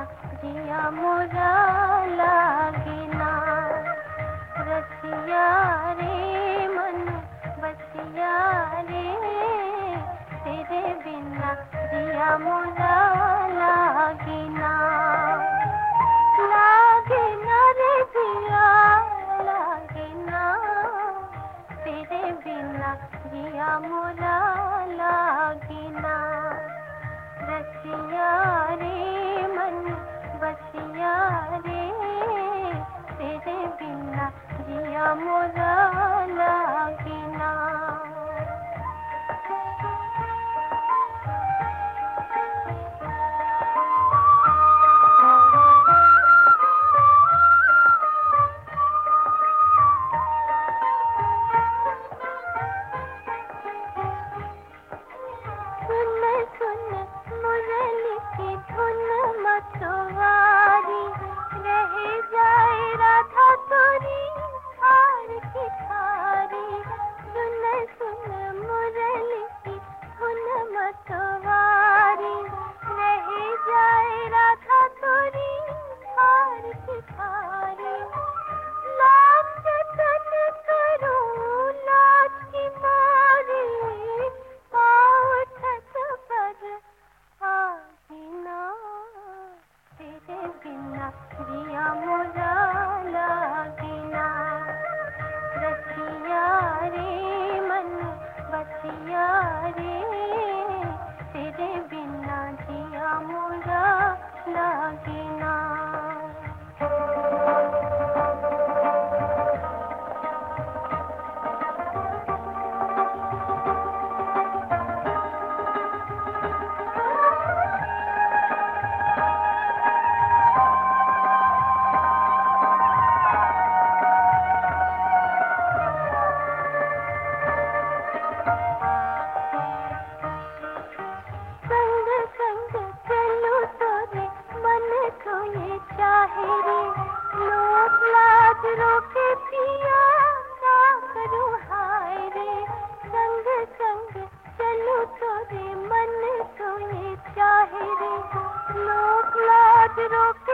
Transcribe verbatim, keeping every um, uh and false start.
जिया मोरा लागे ना। रसिया रे मन बसिया रे, तेरे बिना जिया मोरा लागे ना। लागे ना रे जिया लागे ना, तेरे बिना जिया मोरा लागे ना। रसिया रे मन बसिया रे, तेरे बिना जिया मोरा लागे ना। मुरली की धुन मतवारी, रह जाए राधा तोरी हार की थारी। सुन सुन मुरली की धुन मतवारी, रह जाए राधा तोरी हार की थारी। लाज जतन करूं लाज की मारी, पाँव उठत पर आगे ना। तेरे बिना जिया मोरा लागे ना। रसिया रे मन बसिया रे, तेरे बिना जिया मोरा लागे ना। रोके पिया क्या करूं हाय रे। संग संग चलूं तोरे मन तो ये चाहे रे। लोक लाज रोके